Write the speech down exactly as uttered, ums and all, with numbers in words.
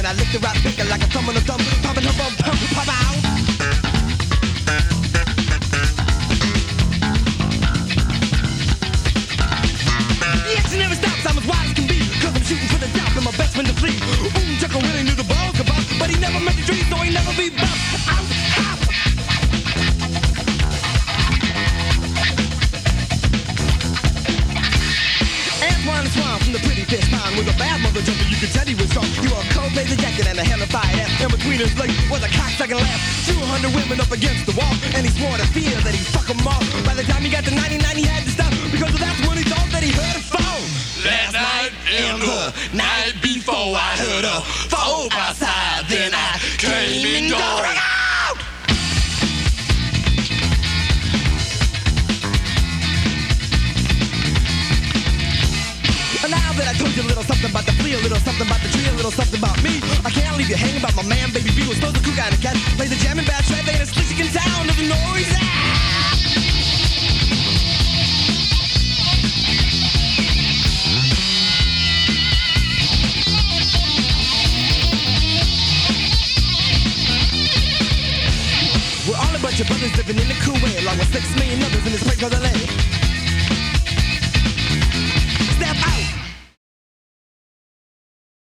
when I lick the right finger like a thumb on a thumb, popping her bum, pump, pop out. The action never stops, I'm as wide as can be, cause I'm shooting for the top and my best friend to flee. Ooh, Chuck really knew the ball could bop, but he never met the dream, so he never be bop. Out, hop. Antoine Swan from the pretty fish pond with a bad mother jumper, you could tell he was strong. He wore a cold blazer jacket and a hellified ass. In between his legs was a cocksucking laugh. two hundred women up against the wall, and he swore to fear that he'd fuck them all. By the time he got to ninety-nine, he had to stop, because that's when he thought that he heard a phone. Last night and the night before, I heard a phone outside, then I came and go. Now that I told you a little something about the flea, a little something about the tree, a little something about me, I can't leave you hanging about my man, Baby B was supposed to cook out a cat, play the jam in bad trap, ain't a slick in town, doesn't know where he's at. We're all a bunch of brothers living in the cool way, along with six million others in this place called L A.